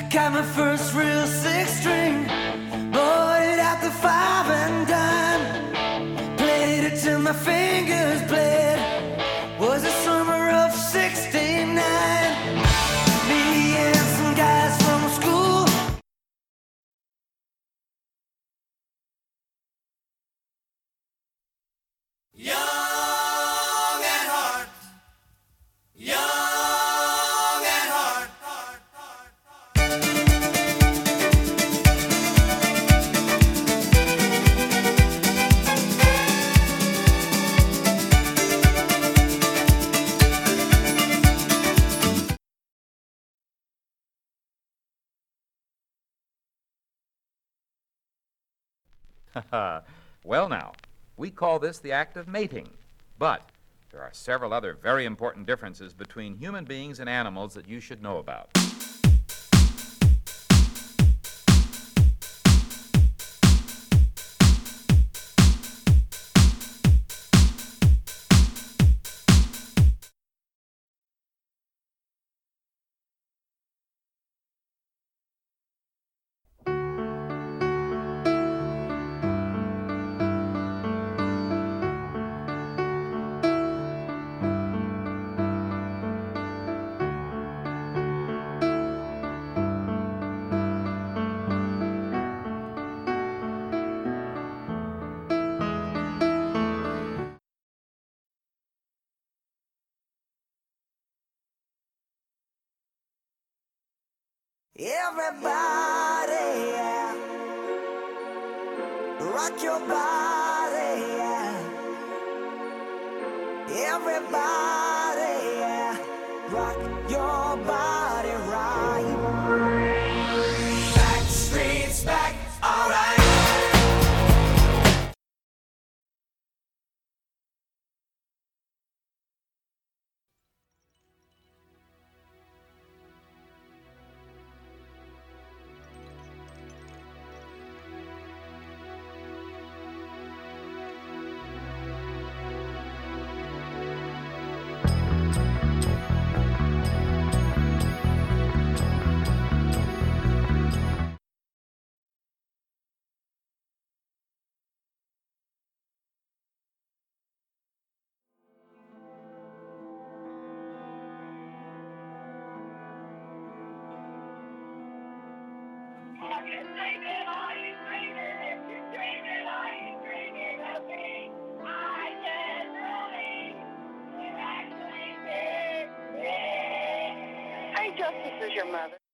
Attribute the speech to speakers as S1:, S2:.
S1: Got my first real six string, bought it at the five and dime. Played it till my fingers bled. Was the summer of '69. Me and some guys from school. Young at heart, young at heart.
S2: Well, now, we call this the act of mating, but there are several other very important differences between human beings and animals that you should know about.
S1: Everybody, yeah. Rock your body, yeah. Everybody, yeah. Rock your body right. Back streets back, alright.
S3: Hey, Justice is your mother.